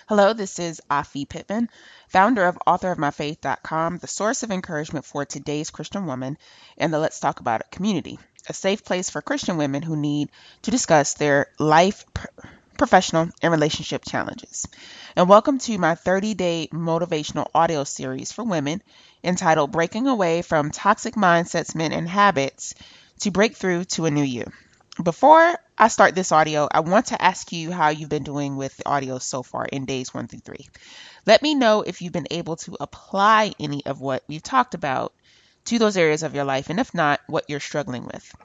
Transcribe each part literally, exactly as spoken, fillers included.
Hello, this is Afi Pittman, founder of author of my faith dot com, the source of encouragement for today's Christian woman, and the Let's Talk About It community, a safe place for Christian women who need to discuss their life, pr- professional, and relationship challenges. And welcome to my thirty-day motivational audio series for women entitled Breaking Away from Toxic Mindsets, Men, and Habits to Break Through to a New You. Before I start this audio, I want to ask you how you've been doing with the audio so far in days one through three. Let me know if you've been able to apply any of what we've talked about to those areas of your life, and if not, what you're struggling with.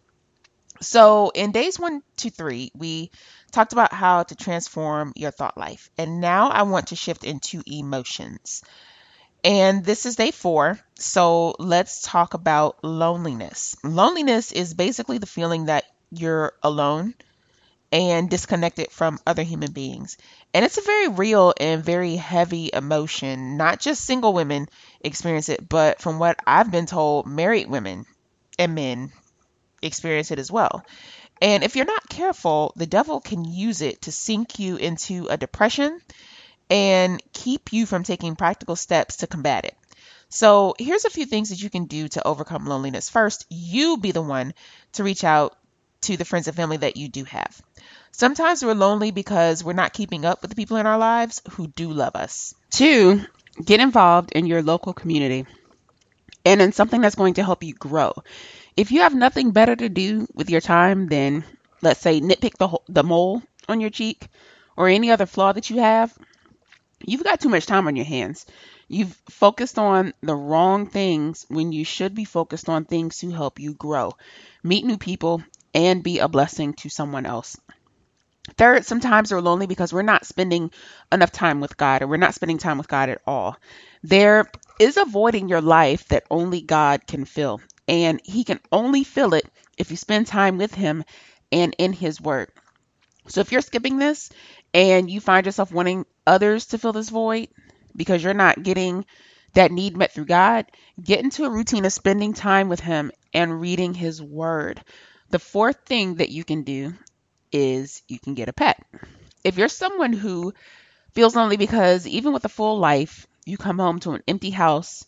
So, in days one to three, we talked about how to transform your thought life, and now I want to shift into emotions. And this is day four, so let's talk about loneliness. Loneliness is basically the feeling that you're alone and disconnected from other human beings. And it's a very real and very heavy emotion. Not just single women experience it, but from what I've been told, married women and men experience it as well. And if you're not careful, the devil can use it to sink you into a depression and keep you from taking practical steps to combat it. So here's a few things that you can do to overcome loneliness. First, you be the one to reach out to the friends and family that you do have. Sometimes we're lonely because we're not keeping up with the people in our lives who do love us. Two, get involved in your local community and in something that's going to help you grow. If you have nothing better to do with your time than, let's say, nitpick the, the mole on your cheek or any other flaw that you have, you've got too much time on your hands. You've focused on the wrong things when you should be focused on things to help you grow, meet new people, and be a blessing to someone else. Third, sometimes we're lonely because we're not spending enough time with God, or we're not spending time with God at all. There is a void in your life that only God can fill, and He can only fill it if you spend time with Him and in His Word. So if you're skipping this and you find yourself wanting others to fill this void because you're not getting that need met through God, get into a routine of spending time with Him and reading His Word. The fourth thing that you can do is you can get a pet. If you're someone who feels lonely because even with a full life, you come home to an empty house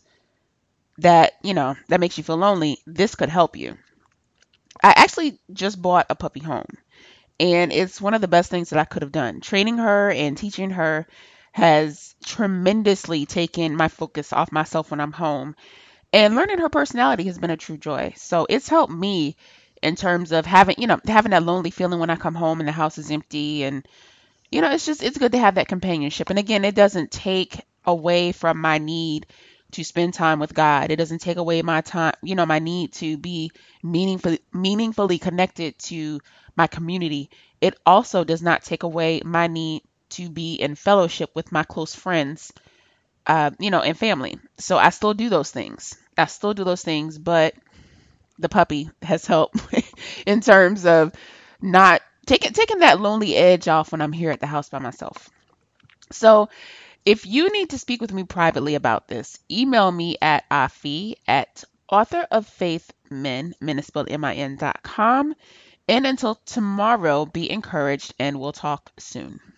that, you know, that makes you feel lonely, this could help you. I actually just bought a puppy home, and it's one of the best things that I could have done. Training her and teaching her has tremendously taken my focus off myself when I'm home. And learning her personality has been a true joy. So it's helped me in terms of having, you know, having that lonely feeling when I come home and the house is empty. And, you know, it's just, it's good to have that companionship. And again, it doesn't take away from my need to spend time with God. It doesn't take away my time, you know, my need to be meaningfully, meaningfully connected to my community. It also does not take away my need to be in fellowship with my close friends, uh, you know, and family. So I still do those things. I still do those things, but the puppy has helped in terms of not taking taking that lonely edge off when I'm here at the house by myself. So if you need to speak with me privately about this, email me at afi at author of faith men, men is spelled M I N dot com. And until tomorrow, be encouraged and we'll talk soon.